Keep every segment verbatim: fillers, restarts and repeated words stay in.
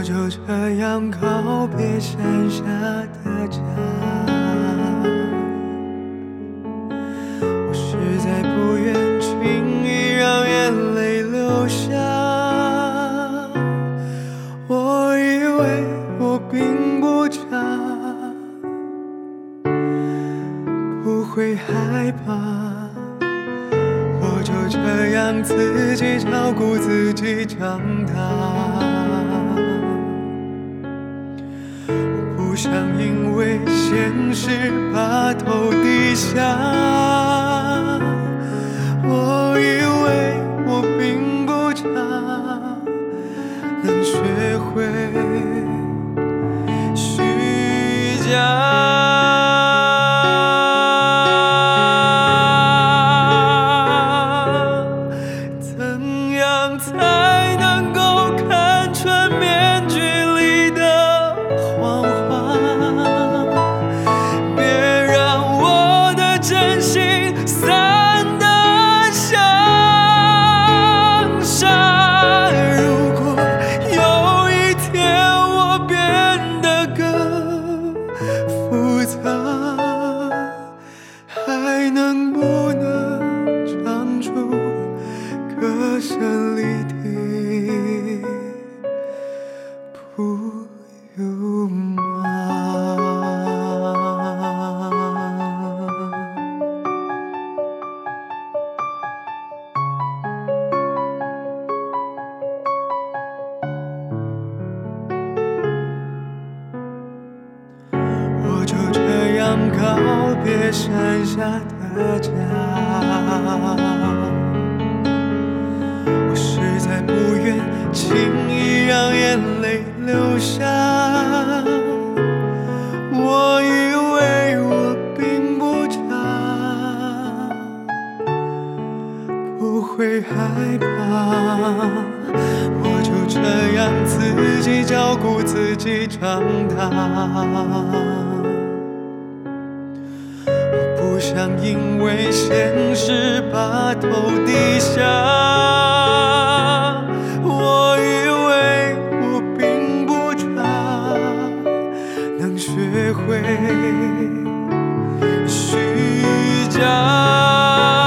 就这样告别山下的家。我实在不愿轻易让眼泪流下。我以为我并不差，不会害怕，我就这样自己照顾自己长大。我不想因为现实把头低下，我以为我并不差，能学会虚假。才能够看穿面具里的谎话，别让我的真心散得像沙。如果有一天我变得更复杂，还能不能唱出歌声里的不由吗？我就这样告别山下的家。我实在不愿轻易让眼泪流下。我以为我并不差，不会害怕，我就这样自己照顾自己长大。我不想因为现实把头低下。我以为我并不差，能学会虚假。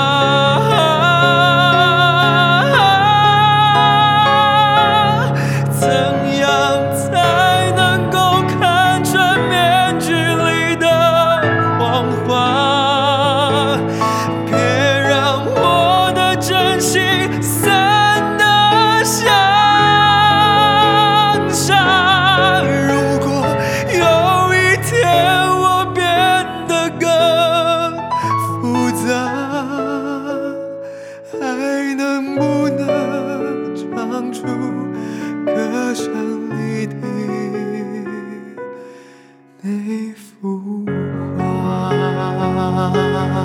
还能不能唱出歌声里的那幅画？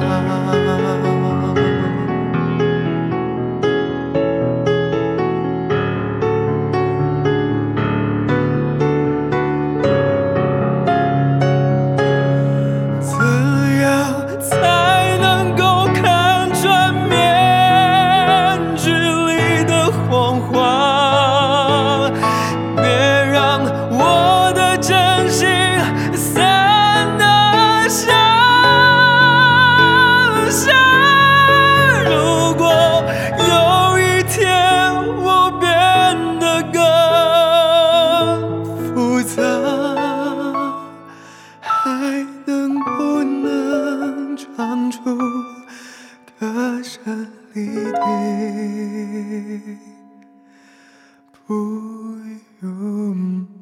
还能不能唱出歌声里的不由吗？